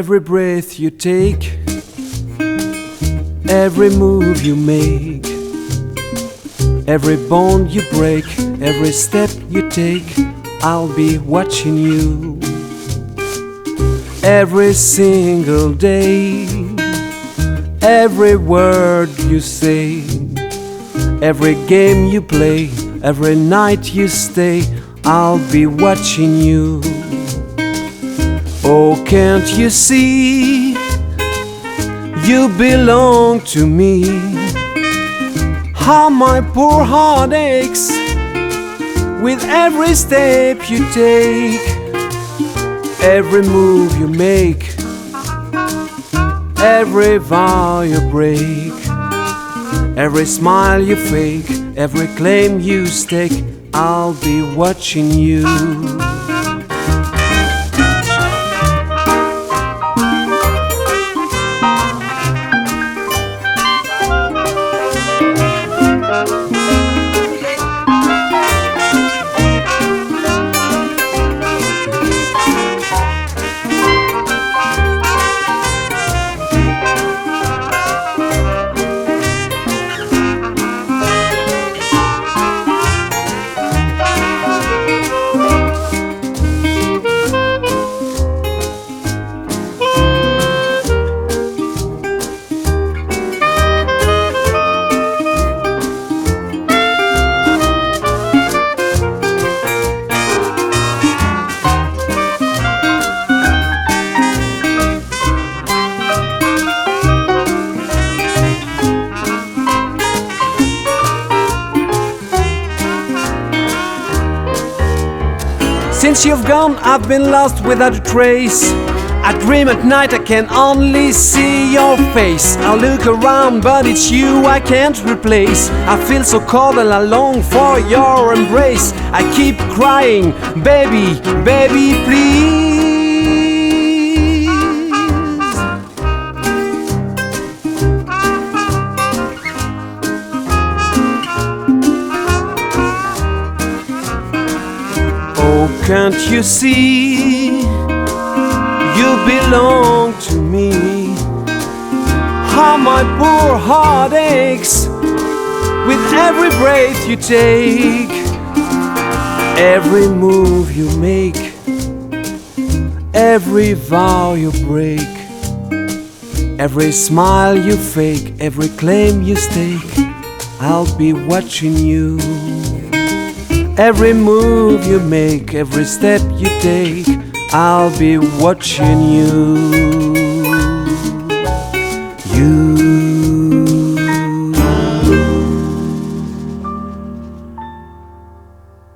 Every breath you take, every move you make, every bond you break, every step you take, I'll be watching you. Every single day, every word you say, every game you play, every night you stay, I'll be watching you. Oh, can't you see, you belong to me? How my poor heart aches with every step you take, every move you make, every vow you break, every smile you fake, every claim you stake, I'll be watching you. Since you've gone, I've been lost without a trace. I dream at night, I can only see your face. I look around, but it's you I can't replace. I feel so cold and I long for your embrace. I keep crying, baby, baby, please. Oh, can't you see, you belong to me? How my poor heart aches with every breath you take, every move you make, every vow you break, every smile you fake, every claim you stake, I'll be watching you. Every move you make, every step you take, I'll be watching you.